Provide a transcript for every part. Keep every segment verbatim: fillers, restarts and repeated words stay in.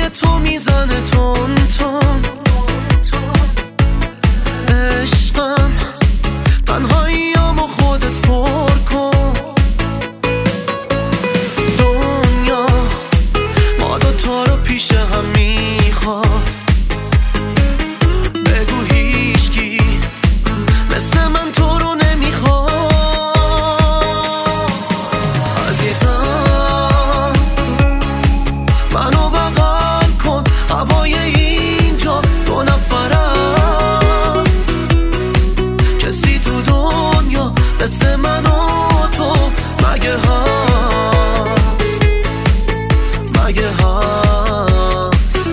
تو میزنه تون تون. عشقم تنهاییامو خودت پر کن. دنیا ما دوتا رو پیش هم میخواد. بگو هیچکی مثل من تو رو نمیخواد. عزیزم منو بغل کن. هوای اینجا دو نفر است. کسی تو دنیا مثل من و تو مگه هست؟ مگه هست؟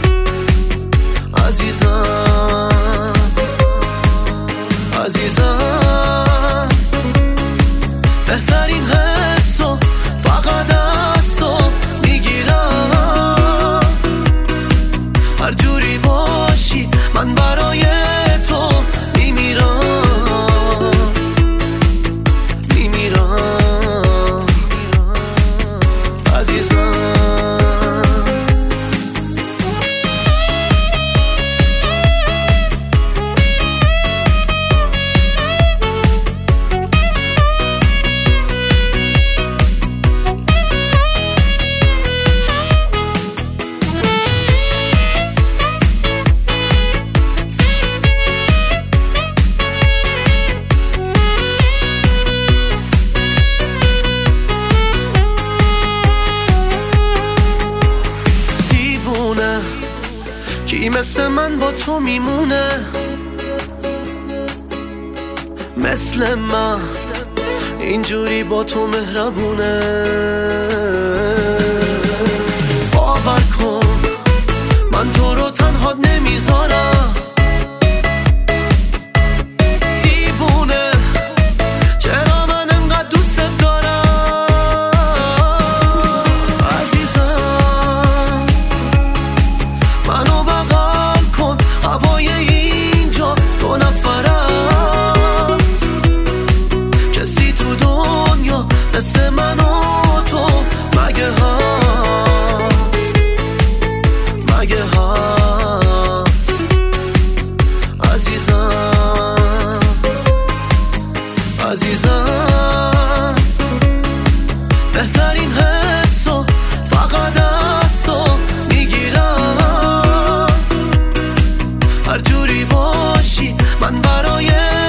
عزیزم عزیزم بهترین حسو فقط از تو میگیرم. هر جوری باشی من برای تو میمیرم میمیرم عزیزم. کی مثل من با تو میمونه؟ مثل من اینجوری با تو مهربونه. باور کن من تو رو تنها نمیذارم. دیوونه چرا من انقدر دوست دارم. عزیزم منو بغل کن. هوای اینجا دو نفر است. کسی تو دنیا مثل من و تو مگه هست؟ مگه هست؟ عزیزم عزیزم بهترین حسو فقط از تو میگیرم. هر جوری باشی من برای